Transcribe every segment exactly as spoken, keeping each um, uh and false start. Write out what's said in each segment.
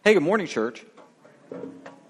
Hey, good morning, church. As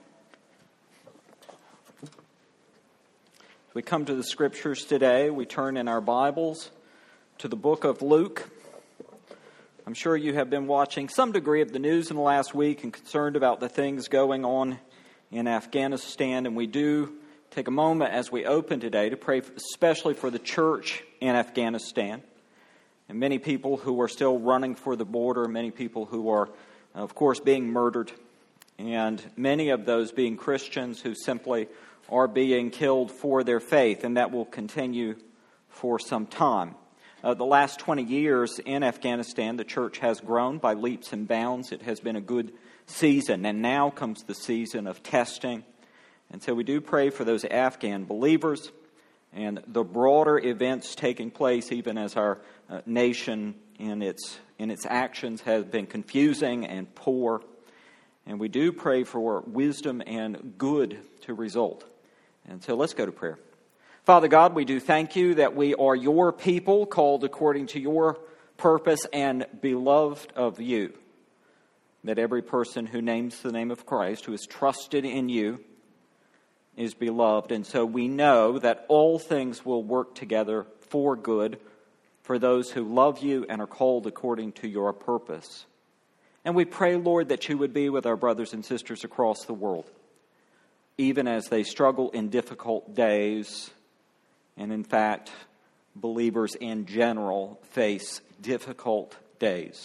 we come to the scriptures today, we turn in our Bibles to the book of Luke. I'm sure you have been watching some degree of the news in the last week and concerned about the things going on in Afghanistan. And we do take a moment as we open today to pray especially for the church in Afghanistan. And many people who are still running for the border, many people who are of course, being murdered, and many of those being Christians who simply are being killed for their faith, and that will continue for some time. Uh, the last twenty years in Afghanistan, the church has grown by leaps and bounds. It has been a good season, and now comes the season of testing. And so we do pray for those Afghan believers and the broader events taking place, even as our uh, nation in its in its actions has been confusing and poor. And we do pray for wisdom and good to result. And so let's go to prayer. Father God, we do thank you that we are your people, called according to your purpose and beloved of you. That every person who names the name of Christ, who is trusted in you, is beloved. And so we know that all things will work together for good for those who love you and are called according to your purpose. And we pray, Lord, that you would be with our brothers and sisters across the world, even as they struggle in difficult days. And in fact, believers in general face difficult days.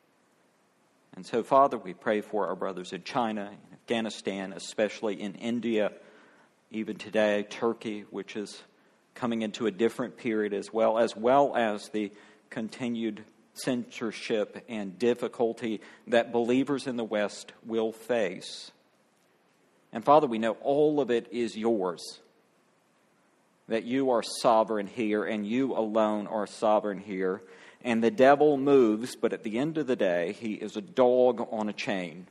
And so, Father, we pray for our brothers in China, in Afghanistan, especially in India, even today, Turkey, which is coming into a different period as well, as well as the continued censorship and difficulty that believers in the West will face. And Father, we know all of it is yours, that you are sovereign here and you alone are sovereign here. And the devil moves, but at the end of the day, he is a dog on a chain.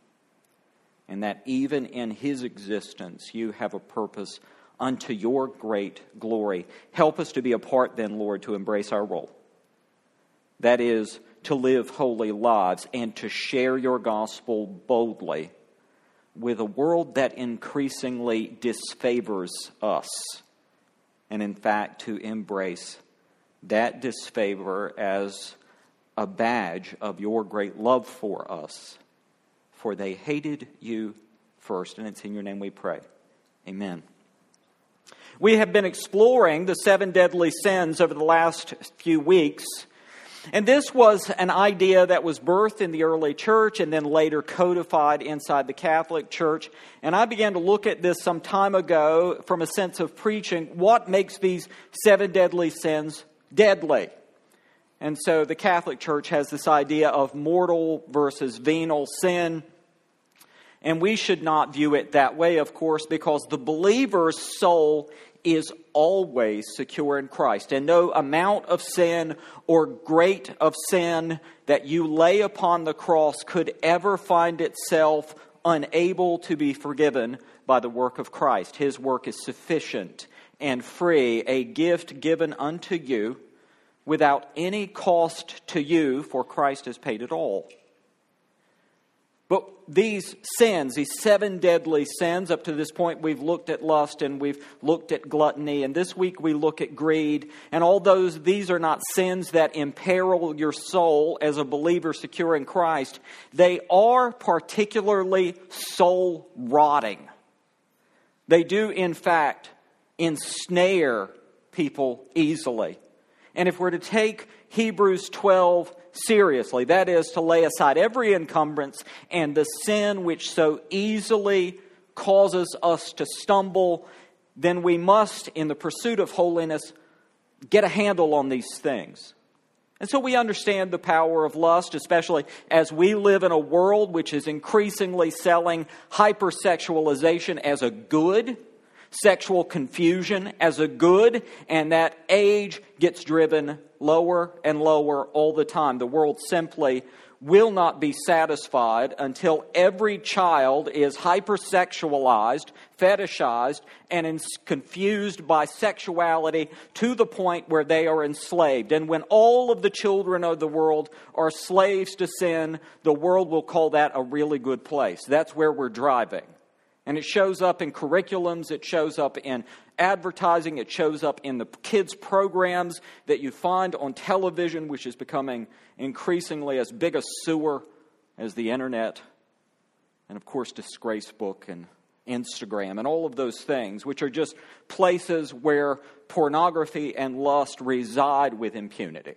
And that even in his existence, you have a purpose unto your great glory. Help us to be a part then, Lord, to embrace our role. That is, to live holy lives and to share your gospel boldly with a world that increasingly disfavors us. And in fact, to embrace that disfavor as a badge of your great love for us. For they hated you first. And it's in your name we pray. Amen. We have been exploring the seven deadly sins over the last few weeks. And this was an idea that was birthed in the early church and then later codified inside the Catholic Church. And I began to look at this some time ago from a sense of preaching what makes these seven deadly sins deadly. And so the Catholic Church has this idea of mortal versus venial sin. And we should not view it that way, of course, because the believer's soul is always secure in Christ. And no amount of sin or great of sin that you lay upon the cross could ever find itself unable to be forgiven by the work of Christ. His work is sufficient and free, a gift given unto you without any cost to you, for Christ has paid it all. But these sins, these seven deadly sins, up to this point we've looked at lust and we've looked at gluttony, and this week we look at greed. And although these are not sins that imperil your soul as a believer secure in Christ, they are particularly soul-rotting. They do, in fact, ensnare people easily. And if we're to take Hebrews twelve seriously, that is to lay aside every encumbrance and the sin which so easily causes us to stumble, then we must, in the pursuit of holiness, get a handle on these things. And so we understand the power of lust, especially as we live in a world which is increasingly selling hypersexualization as a good, sexual confusion as a good, and that age gets driven lower and lower all the time. The world simply will not be satisfied until every child is hypersexualized, fetishized, and is confused by sexuality to the point where they are enslaved. And when all of the children of the world are slaves to sin, the world will call that a really good place. That's where we're driving. And it shows up in curriculums, it shows up in advertising, it shows up in the kids' programs that you find on television, which is becoming increasingly as big a sewer as the internet. And of course, Disgracebook and Instagram and all of those things, which are just places where pornography and lust reside with impunity.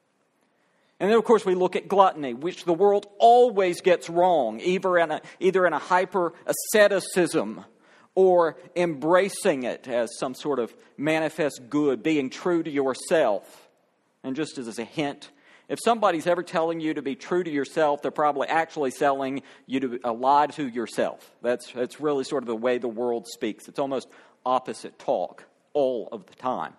And then, of course, we look at gluttony, which the world always gets wrong, either in a, either in a hyper-asceticism or embracing it as some sort of manifest good, being true to yourself. And just as a hint, if somebody's ever telling you to be true to yourself, they're probably actually selling you to a lie to yourself. That's, that's really sort of the way the world speaks. It's almost opposite talk all of the time.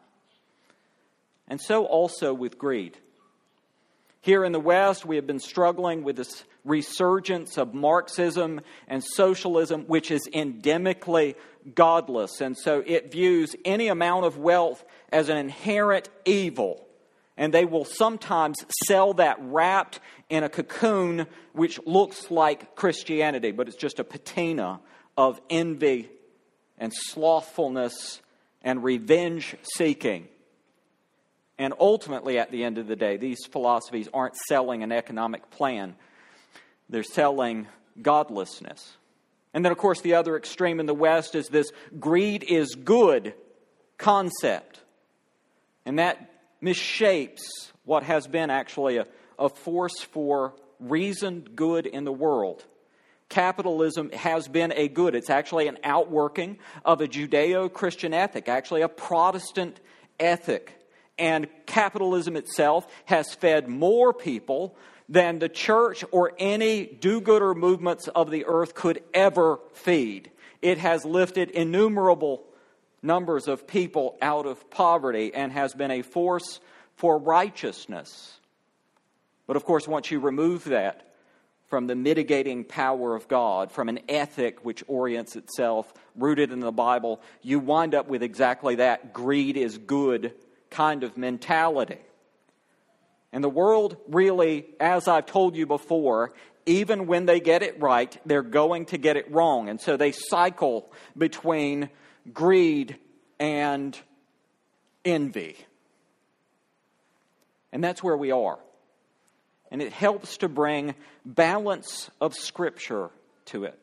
And so also with greed. Here in the West, we have been struggling with this resurgence of Marxism and socialism, which is endemically godless. And so it views any amount of wealth as an inherent evil. And they will sometimes sell that wrapped in a cocoon which looks like Christianity, but it's just a patina of envy and slothfulness and revenge seeking. And ultimately, at the end of the day, these philosophies aren't selling an economic plan. They're selling godlessness. And then, of course, the other extreme in the West is this greed is good concept. And that misshapes what has been actually a, a force for reasoned good in the world. Capitalism has been a good. It's actually an outworking of a Judeo-Christian ethic, actually a Protestant ethic. And capitalism itself has fed more people than the church or any do-gooder movements of the earth could ever feed. It has lifted innumerable numbers of people out of poverty and has been a force for righteousness. But of course, once you remove that from the mitigating power of God, from an ethic which orients itself, rooted in the Bible, you wind up with exactly that. Greed is good kind of mentality. And the world really, as I've told you before, even when they get it right, they're going to get it wrong. And so they cycle between greed and envy. And that's where we are. And it helps to bring balance of Scripture to it.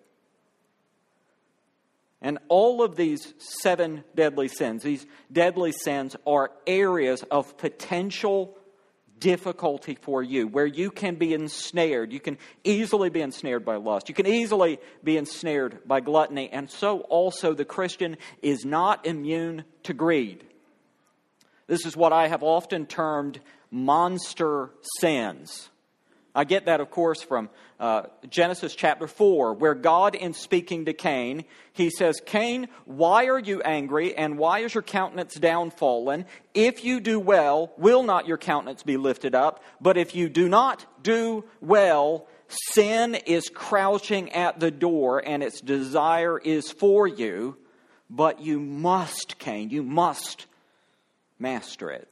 And all of these seven deadly sins, these deadly sins are areas of potential difficulty for you, where you can be ensnared. You can easily be ensnared by lust. You can easily be ensnared by gluttony. And so also the Christian is not immune to greed. This is what I have often termed monster sins. I get that, of course, from uh, Genesis chapter four, where God, in speaking to Cain, he says, Cain, why are you angry, and why is your countenance downfallen? If you do well, will not your countenance be lifted up? But if you do not do well, sin is crouching at the door, and its desire is for you. But you must, Cain, you must master it.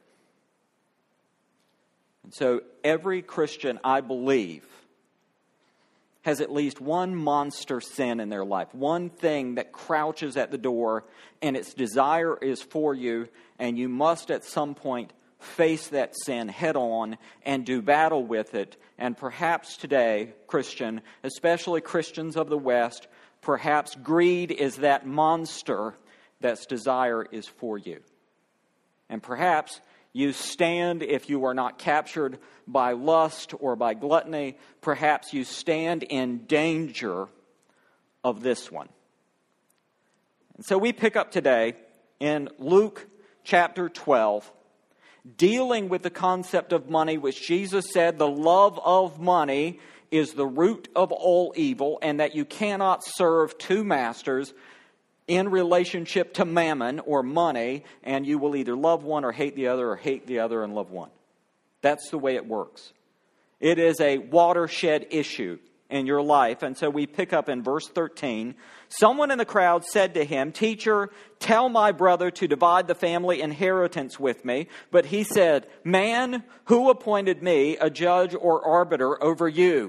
And so every Christian, I believe, has at least one monster sin in their life. One thing that crouches at the door and its desire is for you. And you must at some point face that sin head on and do battle with it. And perhaps today, Christian, especially Christians of the West, perhaps greed is that monster that's desire is for you. And perhaps you stand, if you are not captured by lust or by gluttony, perhaps you stand in danger of this one. And so we pick up today in Luke chapter twelve, dealing with the concept of money, which Jesus said the love of money is the root of all evil, and that you cannot serve two masters in relationship to mammon or money, and you will either love one or hate the other, or hate the other and love one. That's the way it works. It is a watershed issue in your life. And so we pick up in verse thirteen. Someone in the crowd said to him, "Teacher, tell my brother to divide the family inheritance with me." But he said, "Man, who appointed me a judge or arbiter over you?"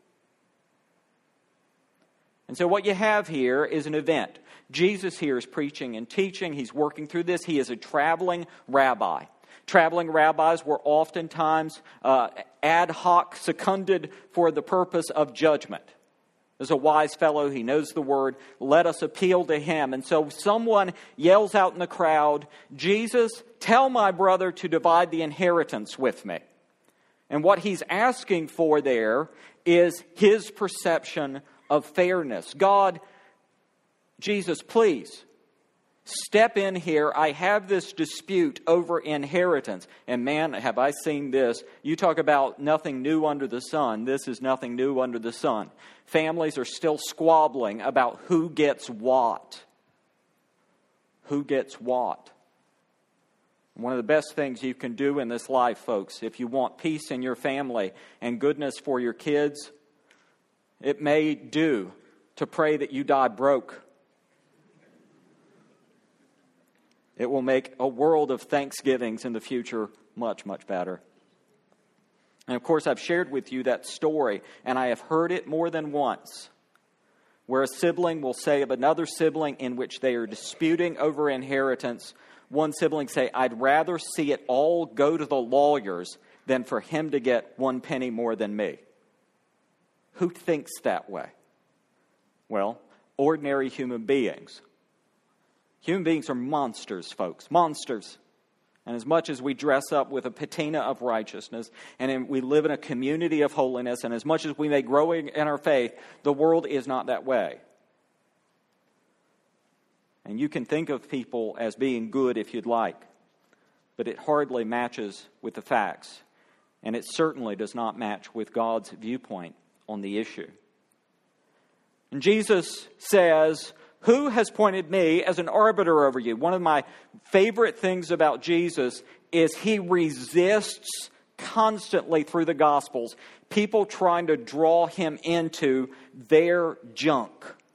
And so what you have here is an event. Jesus here is preaching and teaching. He's working through this. He is a traveling rabbi. Traveling rabbis were oftentimes uh, ad hoc seconded for the purpose of judgment. There's a wise fellow, he knows the word, let us appeal to him. And so someone yells out in the crowd, "Jesus, tell my brother to divide the inheritance with me." And what he's asking for there is his perception of fairness. God, Jesus, please, step in here. I have this dispute over inheritance. And man, have I seen this. You talk about nothing new under the sun. This is nothing new under the sun. Families are still squabbling about who gets what. Who gets what. One of the best things you can do in this life, folks, if you want peace in your family and goodness for your kids, it may do to pray that you die broke. It will make a world of thanksgivings in the future much, much better. And of course, I've shared with you that story, and I have heard it more than once, where a sibling will say of another sibling in which they are disputing over inheritance, one sibling say, "I'd rather see it all go to the lawyers than for him to get one penny more than me." Who thinks that way? Well, ordinary human beings. Human beings are monsters, folks. Monsters. And as much as we dress up with a patina of righteousness, and we live in a community of holiness, and as much as we may grow in our faith, the world is not that way. And you can think of people as being good if you'd like, but it hardly matches with the facts. And it certainly does not match with God's viewpoint on the issue. And Jesus says, "Who has appointed me as an arbiter over you?" One of my favorite things about Jesus is he resists constantly through the Gospels people trying to draw him into their junk.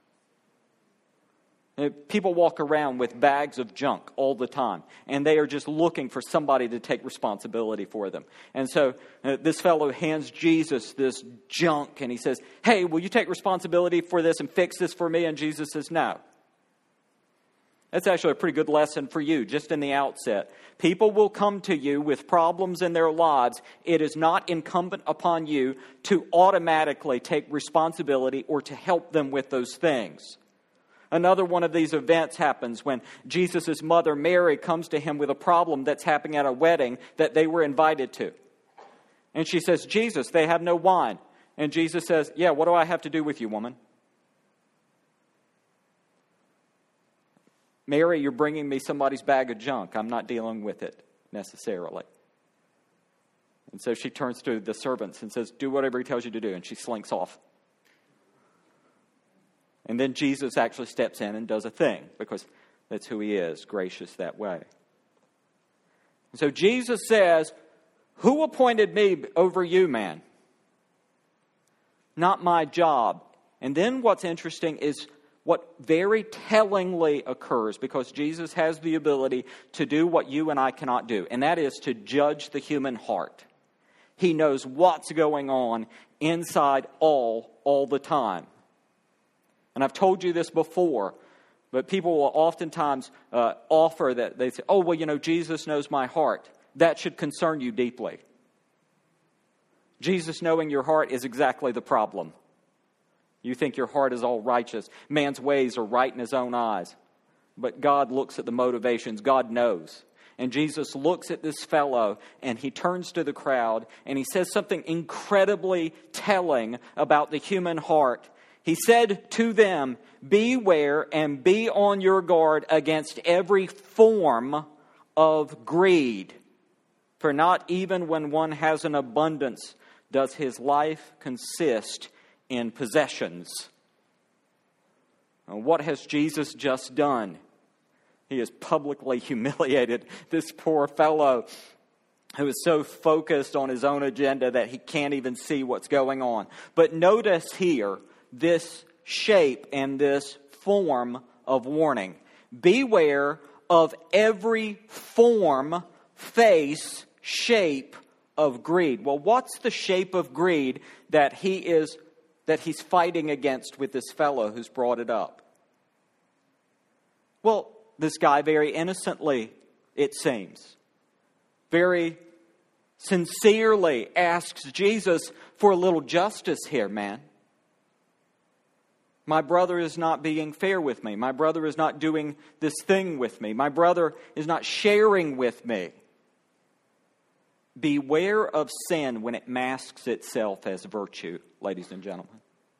People walk around with bags of junk all the time, and they are just looking for somebody to take responsibility for them. And so uh, this fellow hands Jesus this junk, and he says, "Hey, will you take responsibility for this and fix this for me?" And Jesus says, "No." That's actually a pretty good lesson for you, just in the outset. People will come to you with problems in their lives. It is not incumbent upon you to automatically take responsibility or to help them with those things. Another one of these events happens when Jesus' mother, Mary, comes to him with a problem that's happening at a wedding that they were invited to. And she says, "Jesus, they have no wine." And Jesus says, "Yeah, what do I have to do with you, woman? Mary, you're bringing me somebody's bag of junk. I'm not dealing with it necessarily." And so she turns to the servants and says, "Do whatever he tells you to do." And she slinks off. And then Jesus actually steps in and does a thing, because that's who he is, gracious that way. And so Jesus says, "Who appointed me over you, man? Not my job." And then what's interesting is what very tellingly occurs, because Jesus has the ability to do what you and I cannot do, and that is to judge the human heart. He knows what's going on inside all, all the time. And I've told you this before, but people will oftentimes uh, offer that. They say, "Oh, well, you know, Jesus knows my heart." That should concern you deeply. Jesus knowing your heart is exactly the problem. You think your heart is all righteous. Man's ways are right in his own eyes. But God looks at the motivations. God knows. And Jesus looks at this fellow, and he turns to the crowd, and he says something incredibly telling about the human heart. He said to them, "Beware and be on your guard against every form of greed. For not even when one has an abundance does his life consist in possessions." And what has Jesus just done? He has publicly humiliated this poor fellow. who is so focused on his own agenda that he can't even see what's going on. But notice here this shape and this form of warning. Beware of every form, face, shape of greed. Well, what's the shape of greed that he is that he's fighting against with this fellow who's brought it up? Well, this guy very innocently, it seems, very sincerely asks Jesus for a little justice here, man. My brother is not being fair with me. My brother is not doing this thing with me. My brother is not sharing with me. Beware of sin when it masks itself as virtue, ladies and gentlemen.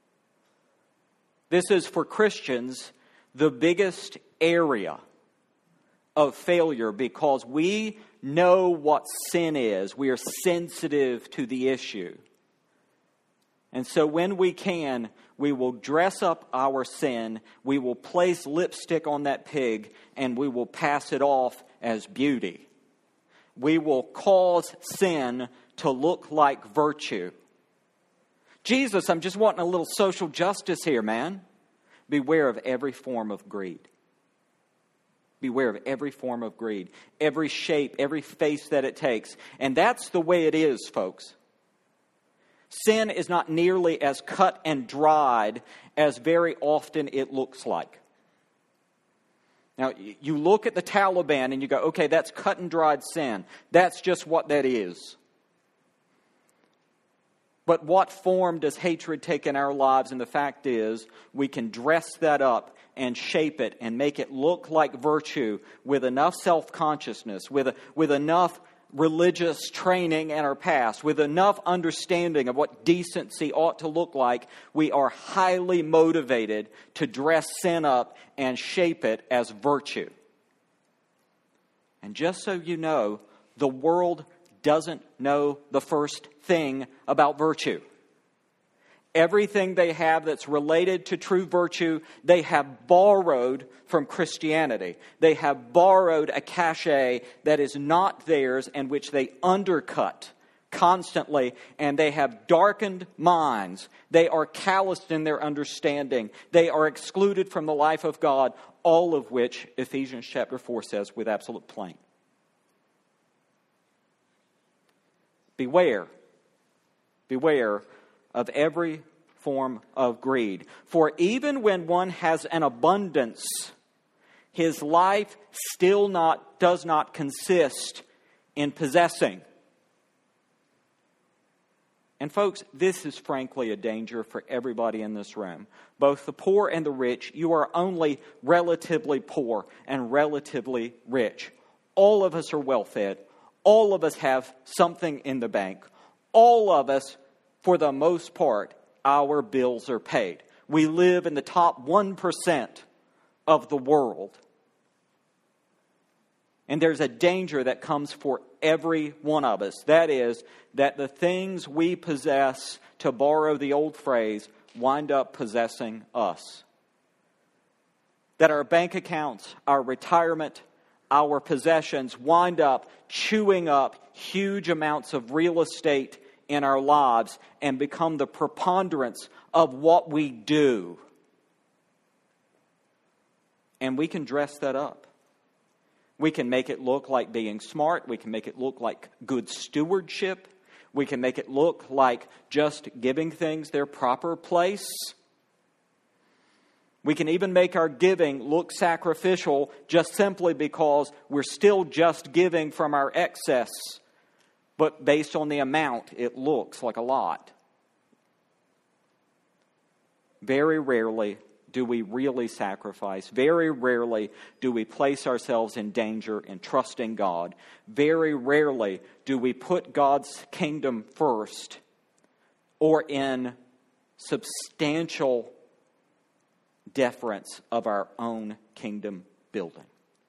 This is, for Christians, the biggest area of failure because we know what sin is. We are sensitive to the issue. And so when we can, we will dress up our sin, we will place lipstick on that pig, and we will pass it off as beauty. We will cause sin to look like virtue. Jesus, I'm just wanting a little social justice here, man. Beware of every form of greed. Beware of every form of greed, every shape, every face that it takes. And that's the way it is, folks. Sin is not nearly as cut and dried as very often it looks like. Now, you look at the Taliban and you go, okay, that's cut and dried sin. That's just what that is. But what form does hatred take in our lives? And the fact is, we can dress that up and shape it and make it look like virtue with enough self-consciousness, with, with enough religious training in our past, with enough understanding of what decency ought to look like. We are highly motivated to dress sin up and shape it as virtue. And just so you know, the world doesn't know the first thing about virtue. Everything they have that's related to true virtue, they have borrowed from Christianity. They have borrowed a cachet that is not theirs and which they undercut constantly, and they have darkened minds. They are calloused in their understanding. They are excluded from the life of God, all of which Ephesians chapter four says with absolute plain. Beware. Beware of every form of greed. For even when one has an abundance, his life still not does not consist in possessing. And folks, this is frankly a danger for everybody in this room. Both the poor and the rich, you are only relatively poor and relatively rich. All of us are well-fed. All of us have something in the bank. All of us, for the most part, our bills are paid. We live in the top one percent of the world. And there's a danger that comes for every one of us. That is, that the things we possess, to borrow the old phrase, wind up possessing us. That our bank accounts, our retirement, our possessions wind up chewing up huge amounts of real estate in our lives and become the preponderance of what we do. And we can dress that up. We can make it look like being smart. We can make it look like good stewardship. We can make it look like just giving things their proper place. We can even make our giving look sacrificial just simply because we're still just giving from our excess. But based on the amount, it looks like a lot. Very rarely do we really sacrifice. Very rarely do we place ourselves in danger in trusting God. Very rarely do we put God's kingdom first or in substantial deference of our own kingdom building.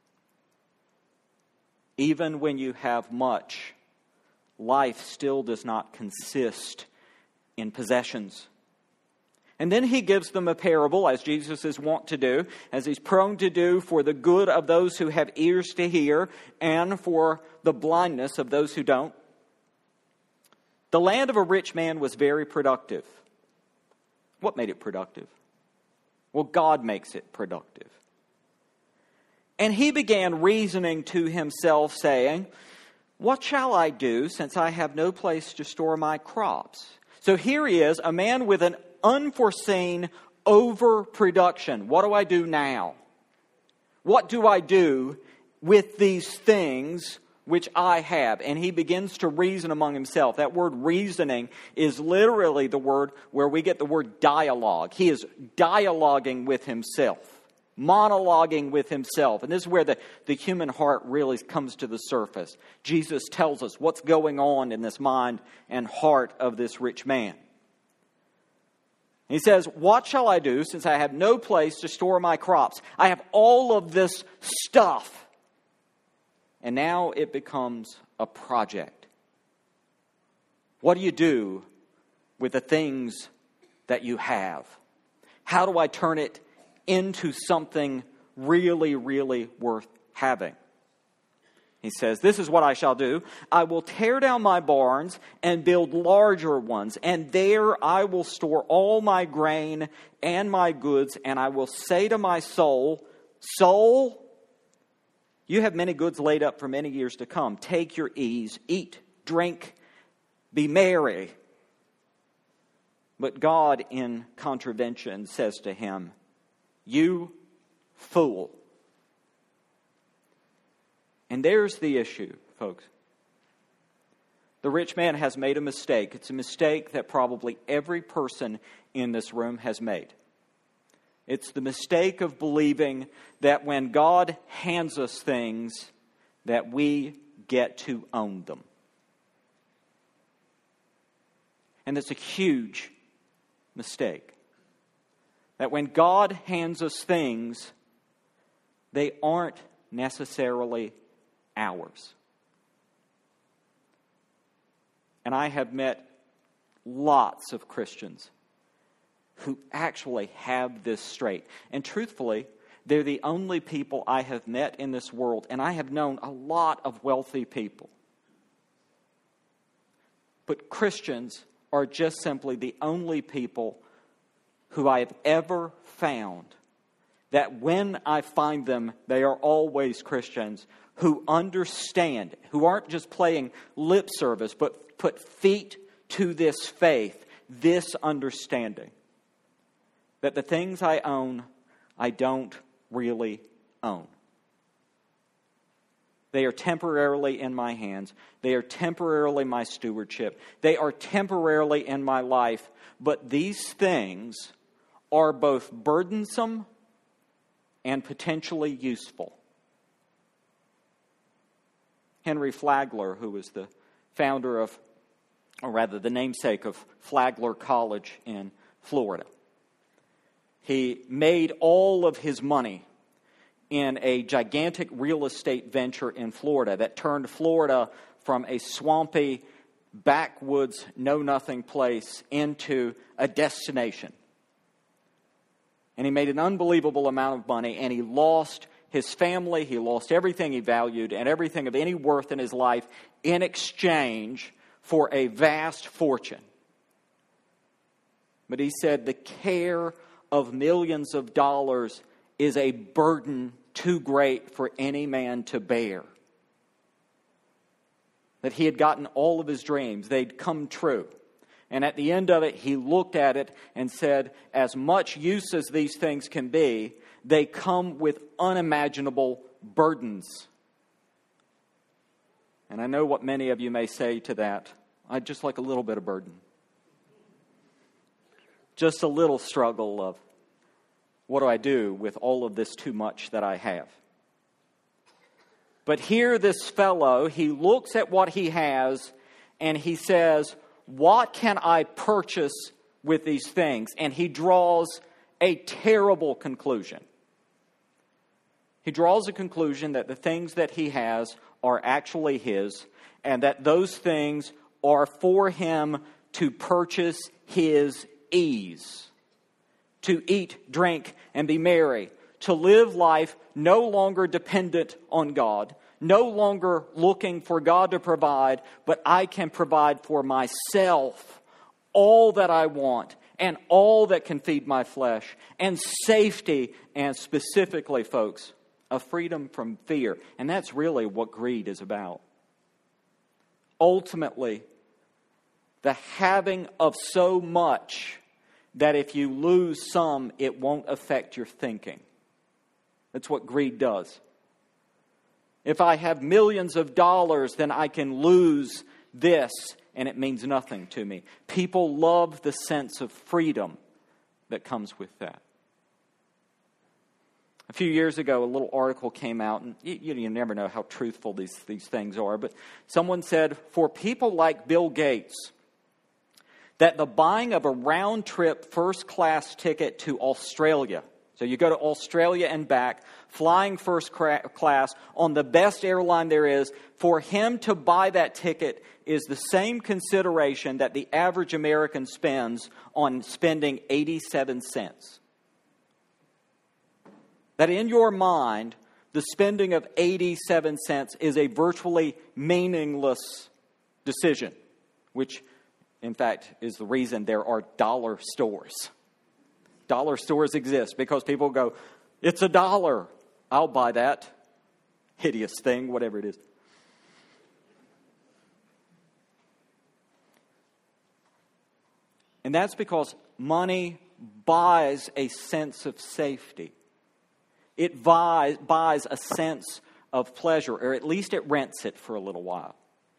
Even when you have much, life still does not consist in possessions. And then he gives them a parable, as Jesus is wont to do, as he's prone to do, for the good of those who have ears to hear and for the blindness of those who don't. The land of a rich man was very productive. What made it productive? Well, God makes it productive. And he began reasoning to himself, saying, what shall I do, since I have no place to store my crops? So here he is, a man with an unforeseen overproduction. What do I do now? What do I do with these things which I have? And he begins to reason among himself. That word reasoning is literally the word where we get the word dialogue. He is dialoguing with himself, monologuing with himself. And this is where the, the human heart really comes to the surface. Jesus tells us what's going on in this mind and heart of this rich man. He says, what shall I do, since I have no place to store my crops? I have all of this stuff. And now it becomes a project. What do you do with the things that you have? How do I turn it into something really, really worth having? He says, this is what I shall do. I will tear down my barns and build larger ones, and there I will store all my grain and my goods, and I will say to my soul, soul, you have many goods laid up for many years to come. Take your ease, eat, drink, be merry. But God, in contravention, says to him, you fool. And there's the issue, folks. The rich man has made a mistake. It's a mistake that probably every person in this room has made. It's the mistake of believing that when God hands us things, that we get to own them. And it's a huge mistake. That when God hands us things, they aren't necessarily ours. And I have met lots of Christians who actually have this straight. And truthfully, they're the only people I have met in this world. And I have known a lot of wealthy people. But Christians are just simply the only people who I have ever found that when I find them, they are always Christians who understand, who aren't just playing lip service, but put feet to this faith, this understanding. That the things I own, I don't really own. They are temporarily in my hands. They are temporarily my stewardship. They are temporarily in my life. But these things are both burdensome and potentially useful. Henry Flagler, who was the founder of, or rather the namesake of Flagler College in Florida, he made all of his money in a gigantic real estate venture in Florida that turned Florida from a swampy, backwoods, know-nothing place into a destination. And he made an unbelievable amount of money, and he lost his family, he lost everything he valued and everything of any worth in his life in exchange for a vast fortune. But he said the care of millions of dollars is a burden too great for any man to bear. That he had gotten all of his dreams, they'd come true. And at the end of it, he looked at it and said, as much use as these things can be, they come with unimaginable burdens. And I know what many of you may say to that. I'd just like a little bit of burden. Just a little struggle of, what do I do with all of this too much that I have? But here this fellow, he looks at what he has and he says, what can I purchase with these things? And he draws a terrible conclusion. He draws a conclusion that the things that he has are actually his, and that those things are for him to purchase his ease. to eat, drink, and be merry, to live life no longer dependent on God, no longer looking for God to provide, but I can provide for myself all that I want and all that can feed my flesh, and safety, and specifically, folks, a freedom from fear. And that's really what greed is about. Ultimately, the having of so much that if you lose some, it won't affect your thinking. That's what greed does. If I have millions of dollars, then I can lose this, and it means nothing to me. People love the sense of freedom that comes with that. A few years ago, a little article came out, and you, you never know how truthful these, these things are, but someone said, for people like Bill Gates, that the buying of a round-trip first-class ticket to Australia, so you go to Australia and back, flying first class on the best airline there is, for him to buy that ticket is the same consideration that the average American spends on spending eighty-seven cents. That in your mind, the spending of eighty-seven cents is a virtually meaningless decision, which, in fact, is the reason there are dollar stores. Dollar stores exist because people go, it's a dollar. I'll buy that hideous thing, whatever it is. And that's because money buys a sense of safety. It buys, buys a sense of pleasure, or at least it rents it for a little while.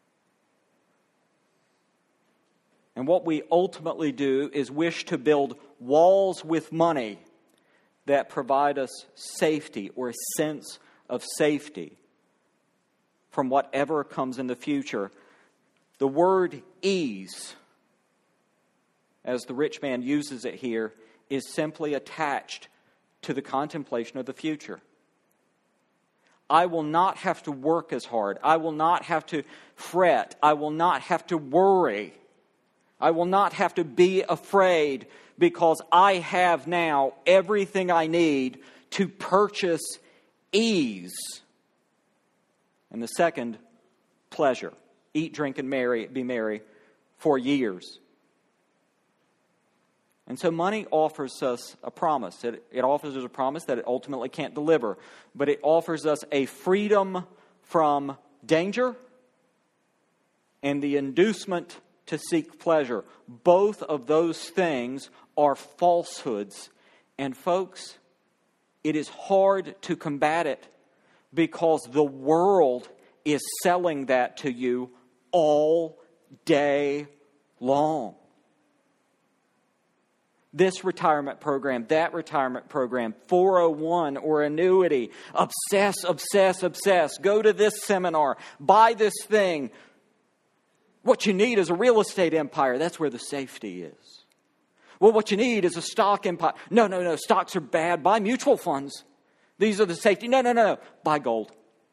And what we ultimately do is wish to build walls with money that provide us safety or a sense of safety from whatever comes in the future. The word ease, as the rich man uses it here, is simply attached to the contemplation of the future. I will not have to work as hard. I will not have to fret. I will not have to worry. I will not have to be afraid because I have now everything I need to purchase ease. And the second, pleasure. Eat, drink, and marry, be merry for years. And so money offers us a promise. It, it offers us a promise that it ultimately can't deliver. But it offers us a freedom from danger and the inducement to seek pleasure. Both of those things are falsehoods. And folks, it is hard to combat it because the world is selling that to you all day long. This retirement program, that retirement program, four oh one or annuity, obsess, obsess, obsess, go to this seminar, buy this thing. What you need is a real estate empire. That's where the safety is. Well, what you need is a stock empire. No, no, no. Stocks are bad. Buy mutual funds. These are the safety. No, no, no, no. Buy gold.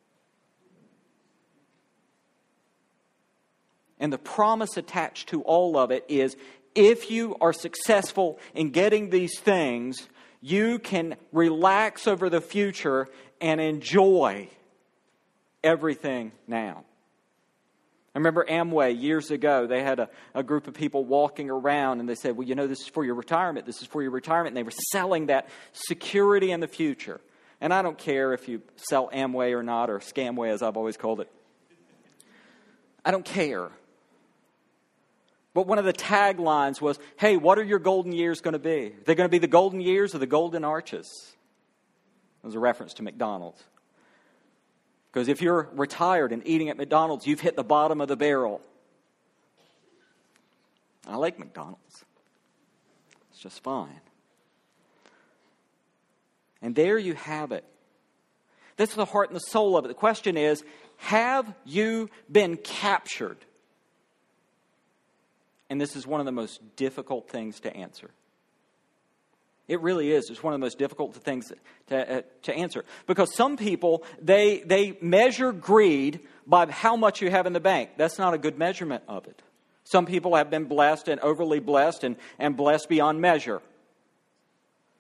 And the promise attached to all of it is if you are successful in getting these things, you can relax over the future and enjoy everything now. I remember Amway years ago, they had a, a group of people walking around and they said, well, you know, this is for your retirement. This is for your retirement. And they were selling that security in the future. And I don't care if you sell Amway or not, or Scamway as I've always called it. I don't care. But one of the taglines was, hey, what are your golden years going to be? Are they going to be the golden years or the golden arches? It was a reference to McDonald's. Because if you're retired and eating at McDonald's, you've hit the bottom of the barrel. I like McDonald's. It's just fine. And there you have it. That's the heart and the soul of it. The question is, have you been captured? And this is one of the most difficult things to answer. It really is. It's one of the most difficult things to, uh, to answer. Because some people, they, they measure greed by how much you have in the bank. That's not a good measurement of it. Some people have been blessed and overly blessed and, and blessed beyond measure.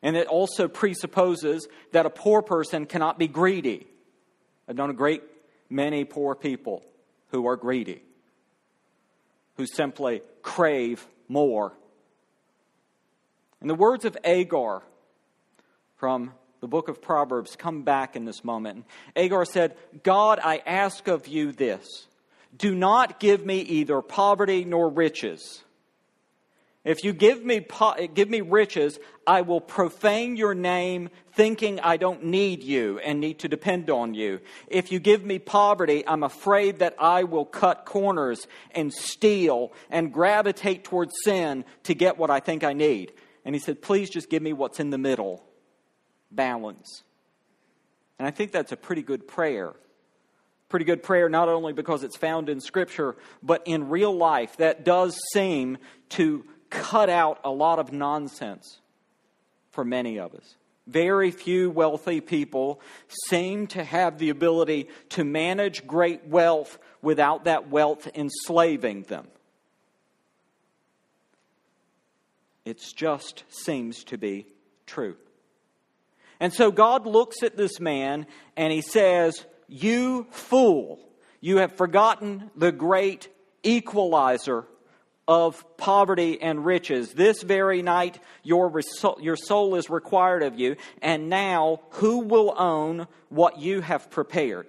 And it also presupposes that a poor person cannot be greedy. I've known a great many poor people who are greedy, who simply crave more. And the words of Agar from the book of Proverbs come back in this moment. Agar said, God, I ask of you this. Do not give me either poverty nor riches. If you give me po- give me riches, I will profane your name, thinking I don't need you and need to depend on you. If you give me poverty, I'm afraid that I will cut corners and steal and gravitate towards sin to get what I think I need. And he said, please just give me what's in the middle. Balance. And I think that's a pretty good prayer. Pretty good prayer, not only because it's found in Scripture, but in real life. That does seem to cut out a lot of nonsense for many of us. Very few wealthy people seem to have the ability to manage great wealth without that wealth enslaving them. It just seems to be true. And so God looks at this man and he says, you fool, you have forgotten the great equalizer of poverty and riches. This very night your, your soul is required of you, and now who will own what you have prepared?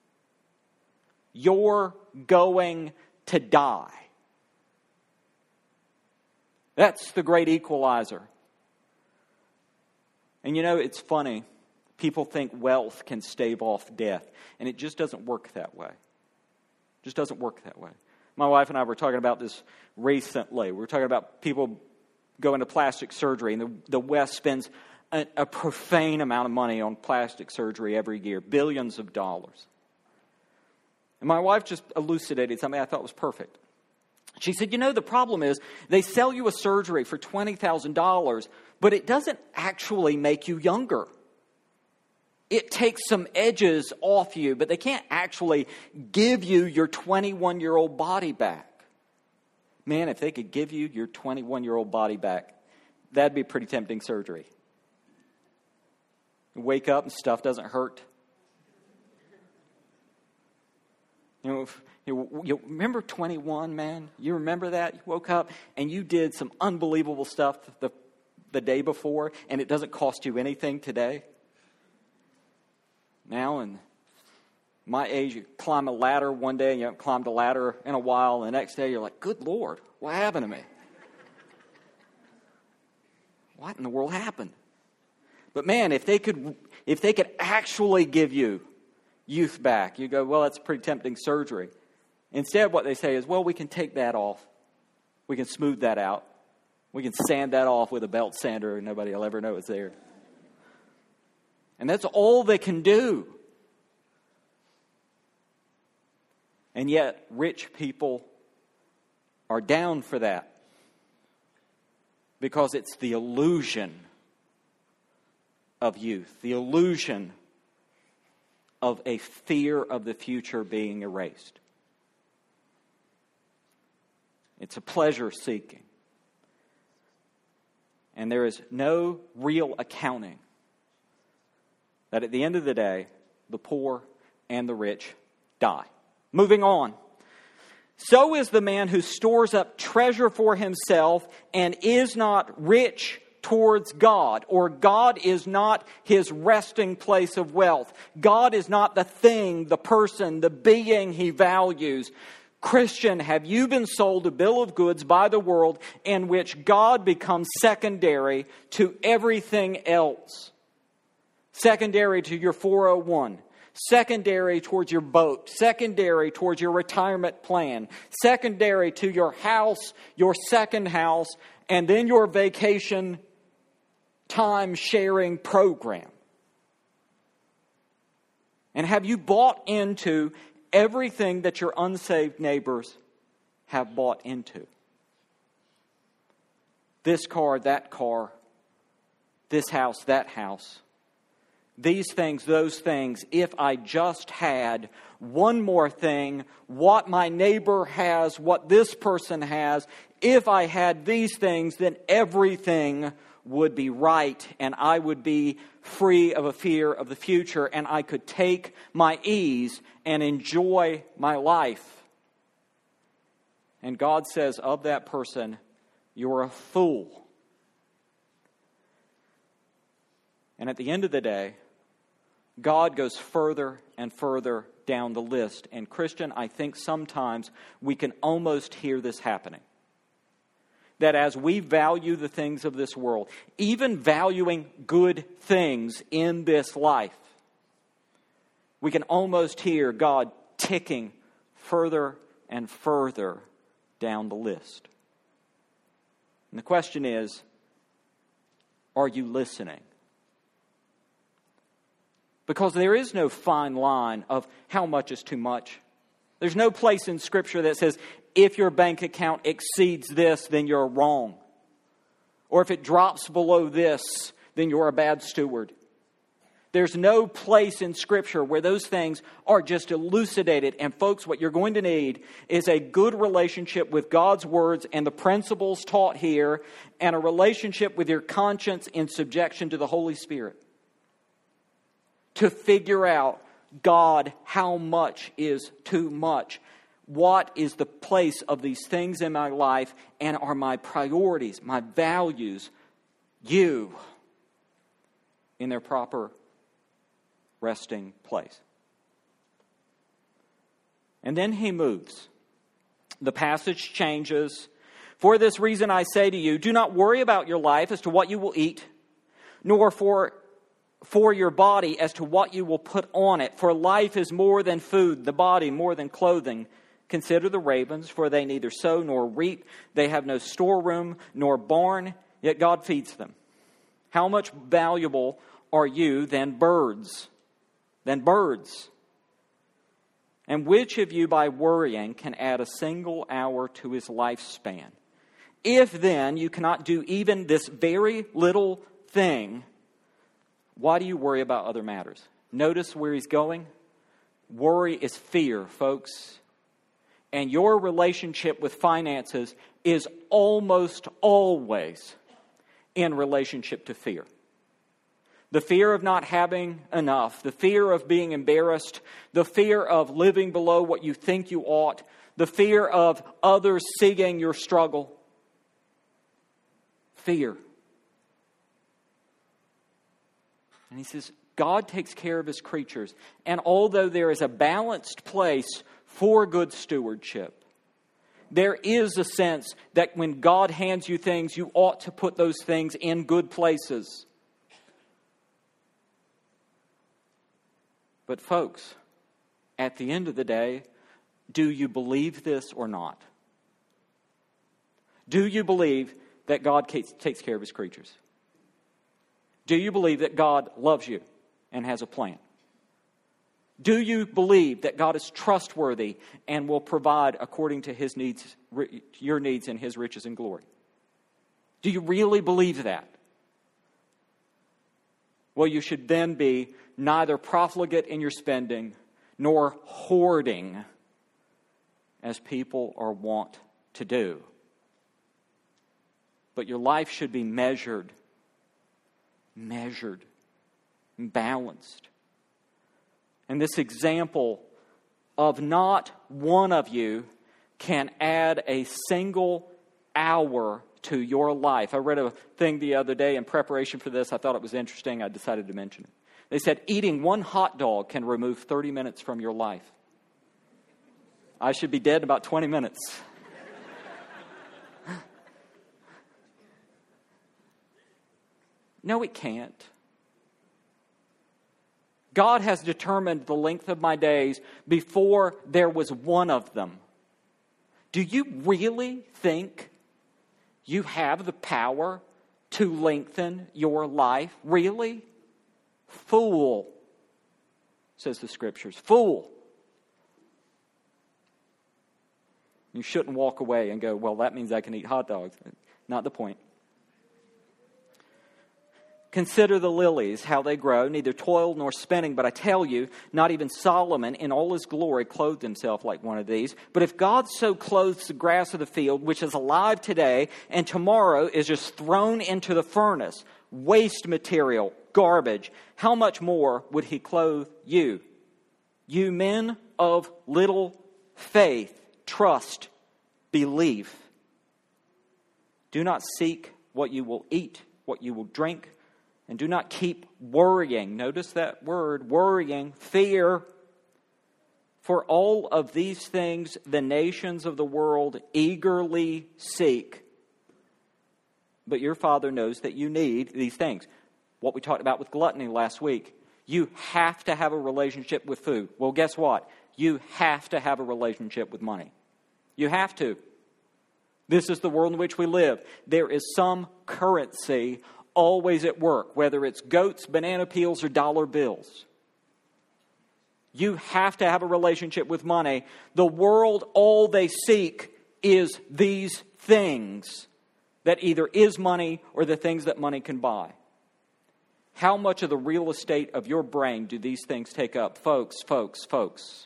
You're going to die. That's the great equalizer. And you know, it's funny. People think wealth can stave off death, and it just doesn't work that way. It just doesn't work that way. My wife and I were talking about this recently. We were talking about people going to plastic surgery, and the, the West spends a, a profane amount of money on plastic surgery every year, billions of dollars. And my wife just elucidated something I thought was perfect. She said, you know, the problem is they sell you a surgery for twenty thousand dollars, but it doesn't actually make you younger. It takes some edges off you, but they can't actually give you your twenty-one-year-old body back. Man, if they could give you your twenty-one-year-old body back, that'd be pretty tempting surgery. You wake up and stuff doesn't hurt. You know, if, you, you remember twenty-one, man? You remember that? You woke up and you did some unbelievable stuff the, the day before, and it doesn't cost you anything today. Now, in my age, you climb a ladder one day and you haven't climbed a ladder in a while. And the next day, you're like, good Lord, what happened to me? What in the world happened? But man, if they could, if they could actually give you youth back, you go, well, that's pretty tempting surgery. Instead, what they say is, well, we can take that off. We can smooth that out. We can sand that off with a belt sander and nobody will ever know it's there. And that's all they can do. And yet, rich people are down for that. Because it's the illusion of youth. The illusion of a fear of the future being erased. It's a pleasure seeking. And there is no real accounting that at the end of the day, the poor and the rich die. Moving on. So is the man who stores up treasure for himself and is not rich towards God, or God is not his resting place of wealth. God is not the thing, the person, the being he values. Christian, have you been sold a bill of goods by the world in which God becomes secondary to everything else? Secondary to your four oh one. Secondary towards your boat. Secondary towards your retirement plan. Secondary to your house, your second house, and then your vacation time sharing program. And have you bought into everything that your unsaved neighbors have bought into? This car, that car, this house, that house. These things, those things, if I just had one more thing, what my neighbor has, what this person has, if I had these things, then everything would be right, and I would be free of a fear of the future, and I could take my ease and enjoy my life. And God says of that person, you're a fool. And at the end of the day, God goes further and further down the list. And Christian, I think sometimes we can almost hear this happening. That as we value the things of this world, even valuing good things in this life, we can almost hear God ticking further and further down the list. And the question is, are you listening? Because there is no fine line of how much is too much. There's no place in Scripture that says, if your bank account exceeds this, then you're wrong. Or if it drops below this, then you're a bad steward. There's no place in Scripture where those things are just elucidated. And folks, what you're going to need is a good relationship with God's words and the principles taught here, and a relationship with your conscience in subjection to the Holy Spirit, to figure out, God, how much is too much? What is the place of these things in my life? And are my priorities, my values, you, in their proper resting place? And then he moves. The passage changes. For this reason I say to you, do not worry about your life as to what you will eat, nor for for your body as to what you will put on it. For life is more than food, the body more than clothing. Consider the ravens, for they neither sow nor reap. They have no storeroom nor barn, yet God feeds them. How much valuable are you than birds? Than birds. And which of you by worrying can add a single hour to his lifespan? If then you cannot do even this very little thing, why do you worry about other matters? Notice where he's going. Worry is fear, folks. And your relationship with finances is almost always in relationship to fear. The fear of not having enough, the fear of being embarrassed, the fear of living below what you think you ought, the fear of others seeing your struggle. Fear. And he says, God takes care of his creatures. And although there is a balanced place for good stewardship, there is a sense that when God hands you things, you ought to put those things in good places. But folks, at the end of the day, do you believe this or not? Do you believe that God takes care of his creatures? Do you believe that God loves you and has a plan? Do you believe that God is trustworthy and will provide according to his needs, your needs and his riches and glory? Do you really believe that? Well, you should then be neither profligate in your spending nor hoarding, as people are wont to do. But your life should be measured, measured, and balanced. And this example of not one of you can add a single hour to your life. I read a thing the other day in preparation for this. I thought it was interesting. I decided to mention it. They said eating one hot dog can remove thirty minutes from your life. I should be dead in about twenty minutes. No, it can't. God has determined the length of my days before there was one of them. Do you really think you have the power to lengthen your life? Really? Fool, says the Scriptures. Fool. You shouldn't walk away and go, well, that means I can eat hot dogs. Not the point. Consider the lilies, how they grow, neither toil nor spinning. But I tell you, not even Solomon in all his glory clothed himself like one of these. But if God so clothes the grass of the field, which is alive today and tomorrow is just thrown into the furnace, waste material, garbage, how much more would he clothe you? You men of little faith, trust, believe. Do not seek what you will eat, what you will drink, and do not keep worrying. Notice that word, worrying, fear. For all of these things the nations of the world eagerly seek. But your Father knows that you need these things. What we talked about with gluttony last week. You have to have a relationship with food. Well, guess what? You have to have a relationship with money. You have to. This is the world in which we live. There is some currency always at work, whether it's goats, banana peels, or dollar bills. You have to have a relationship with money. The world, all they seek is these things that either is money or the things that money can buy. How much of the real estate of your brain do these things take up? Folks, folks, folks.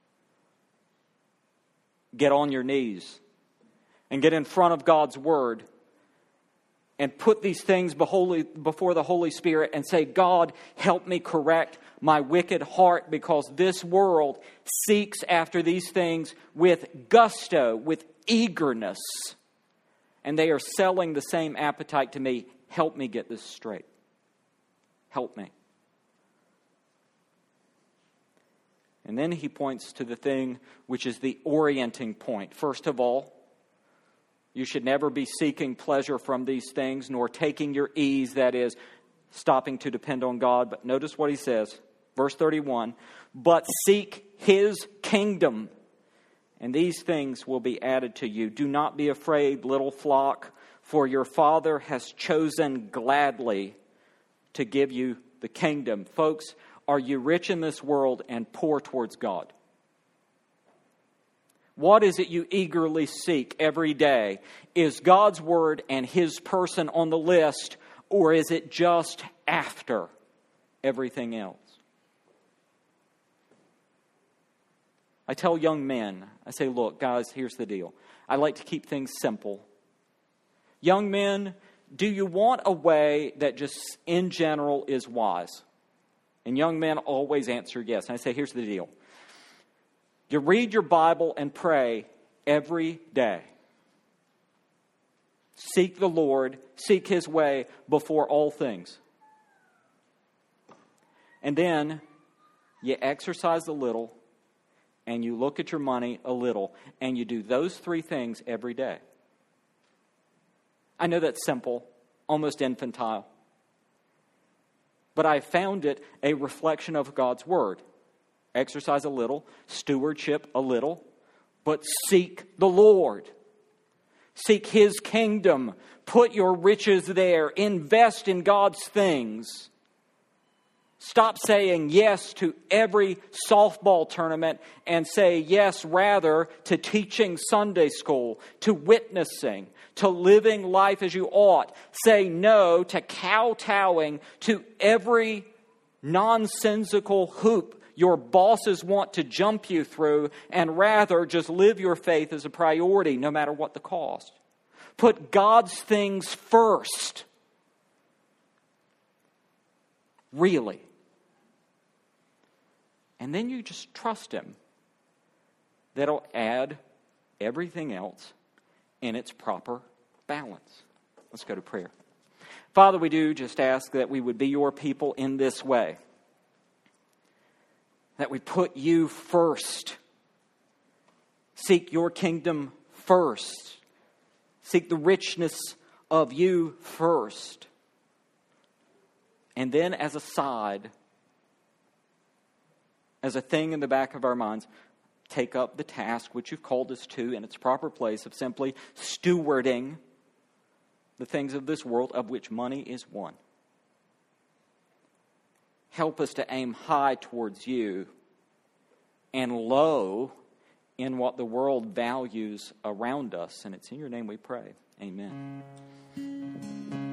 Get on your knees and get in front of God's Word and put these things before the Holy Spirit and say, God, help me correct my wicked heart, because this world seeks after these things with gusto, with eagerness. And they are selling the same appetite to me. Help me get this straight. Help me. And then he points to the thing which is the orienting point. First of all, you should never be seeking pleasure from these things, nor taking your ease, that is, stopping to depend on God. But notice what he says, verse thirty-one, but seek his kingdom, and these things will be added to you. Do not be afraid, little flock, for your Father has chosen gladly to give you the kingdom. Folks, are you rich in this world and poor towards God? What is it you eagerly seek every day? Is God's Word and His person on the list, or is it just after everything else? I tell young men, I say, look, guys, here's the deal. I like to keep things simple. Young men, do you want a way that just in general is wise? And young men always answer yes. And I say, here's the deal. You read your Bible and pray every day. Seek the Lord, seek His way before all things. And then you exercise a little, and you look at your money a little, and you do those three things every day. I know that's simple, almost infantile. But I found it a reflection of God's Word. Exercise a little, stewardship a little, but seek the Lord. Seek His kingdom. Put your riches there. Invest in God's things. Stop saying yes to every softball tournament and say yes rather to teaching Sunday school, to witnessing, to living life as you ought. Say no to kowtowing to every nonsensical hoop your bosses want to jump you through, and rather just live your faith as a priority no matter what the cost. Put God's things first. Really. And then you just trust Him that He'll add everything else in its proper balance. Let's go to prayer. Father, we do just ask that we would be your people in this way. That we put you first. Seek your kingdom first. Seek the richness of you first. And then as a side, as a thing in the back of our minds, take up the task which you've called us to in its proper place of simply stewarding the things of this world, of which money is one. Help us to aim high towards you and low in what the world values around us. And it's in your name we pray. Amen.